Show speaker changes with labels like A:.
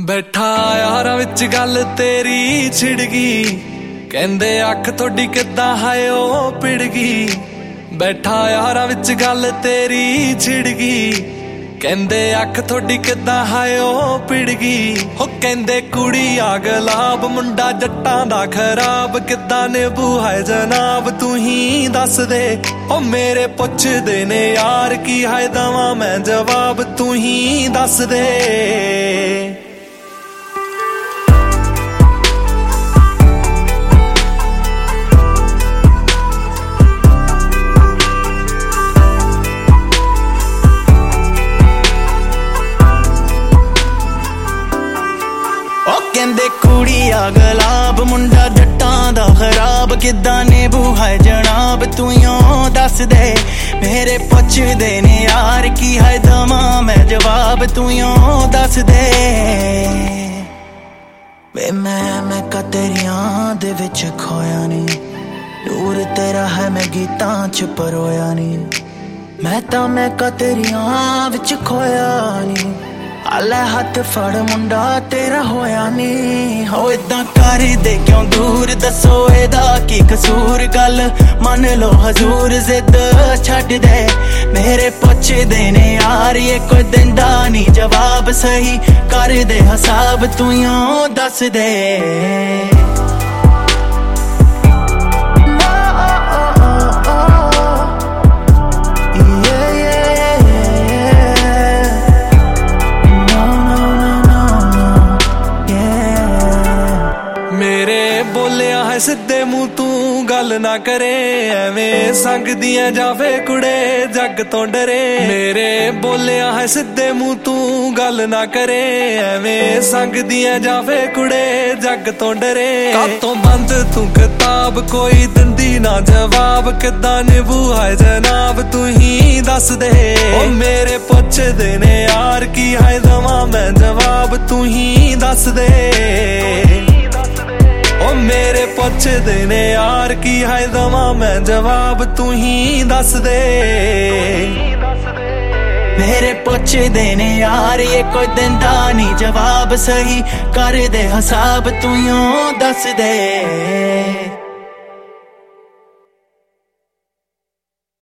A: बैठा यारा विच गल तेरी छिड़ गई, कहंदे अख थोड़ी किद्दां हाय ओ पिड़ गई। बैठा यारा विच गल तेरी छिड़ गई, कहंदे अख थोड़ी किद्दां हाय ओ पिड़ गई। हो कहंदे कुड़ी आ गुलाब मुंडा जट्टां दा खराब, किद्दां निभू हाय जनाब तू ही दस दे। ओ मेरे पुछदे ने यार की हाय दवां मैं जवाब तू ही दस दे।
B: कहंदे कुड़ी आ गुलाब मुंडा जट्टां दा खराब, किद्दां निभू हाय जनाब तू दस दे। मेरे पुछदे ने यार की हाय दवां मैं जवाब तू दस दे। वे मैं का तेरियां दे विच खोया नी, दूर तेरा है मैं गीतां च परोया नी। मैं का तेरियां विच खोया नी, आले हथ फड़ मुंडा तेरा होया नी। हो इदां कर दे क्यों दूर, दसो एदा की कसूर। गल मन लो हजूर, जिद छड्ड दे। मेरे पुछदे ने यार ये कोई दिंदा नी जवाब, सही कर दे हिसाब तू दस दे।
A: सिद्धे मुंह तू गल ना करे, एवें संग दियां जावे कुड़े जग तो डरे। मेरे बोलिया है सिद्धे मुंह तू गल ना करे, एवें संग दियां जावे कुड़े जग तो डरे। कातों बंद तू किताब कोई दिंदी ना जवाब, किद्दां निभू हाय जनाब तू ही दस दे। ओ मेरे पुछदे ने यार की हाय दवां मैं जवाब तू ही दस दे। ओ मेरे पुछदे ने यार की हाय दवां मैं जवाब तू ही दस दे।
B: मेरे पुछदे ने यार ये कोई दिंदा नी जवाब, सही कर दे हिसाब तू दस दे।